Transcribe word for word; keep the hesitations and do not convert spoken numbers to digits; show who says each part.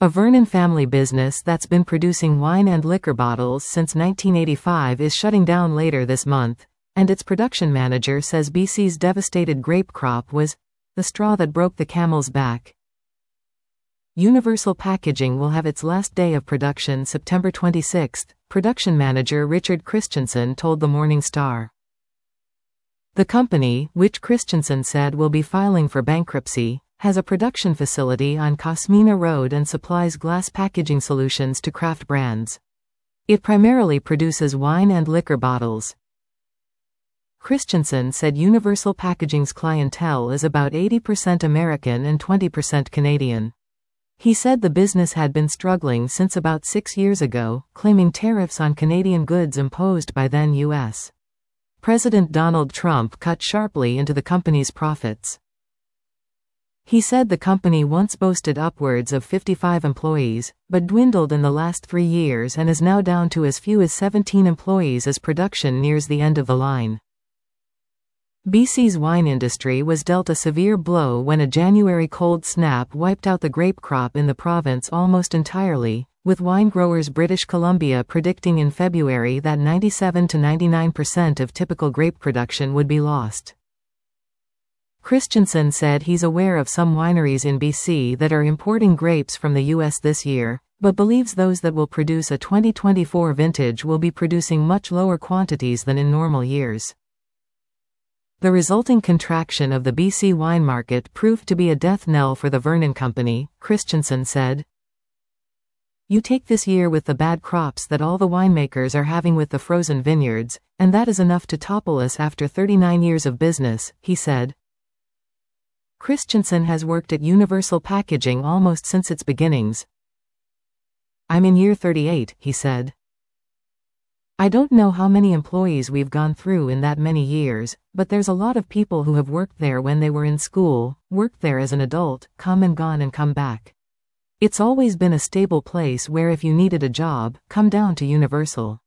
Speaker 1: A Vernon family business that's been producing wine and liquor bottles since nineteen eighty-five is shutting down later this month, and its production manager says B C's devastated grape crop was the straw that broke the camel's back. Universal Packaging will have its last day of production September twenty-sixth, production manager Richard Christensen told the Morning Star. The company, which Christensen said will be filing for bankruptcy, has a production facility on Cosmina Road and supplies glass packaging solutions to craft brands. It primarily produces wine and liquor bottles. Christensen said Universal Packaging's clientele is about eighty percent American and twenty percent Canadian. He said the business had been struggling since about six years ago, claiming tariffs on Canadian goods imposed by then U S President Donald Trump cut sharply into the company's profits. He said the company once boasted upwards of fifty-five employees, but dwindled in the last three years and is now down to as few as seventeen employees as production nears the end of the line. B C's wine industry was dealt a severe blow when a January cold snap wiped out the grape crop in the province almost entirely, with wine growers British Columbia predicting in February that ninety-seven to ninety-nine percent of typical grape production would be lost. Christensen said he's aware of some wineries in B C that are importing grapes from the U S this year, but believes those that will produce a twenty twenty-four vintage will be producing much lower quantities than in normal years. The resulting contraction of the B C wine market proved to be a death knell for the Vernon Company, Christensen said. You take this year with the bad crops that all the winemakers are having with the frozen vineyards, and that is enough to topple us after thirty-nine years of business, he said. Christensen has worked at Universal Packaging almost since its beginnings. I'm in year thirty-eight, he said. I don't know how many employees we've gone through in that many years, but there's a lot of people who have worked there when they were in school, worked there as an adult, come and gone and come back. It's always been a stable place where if you needed a job, come down to Universal.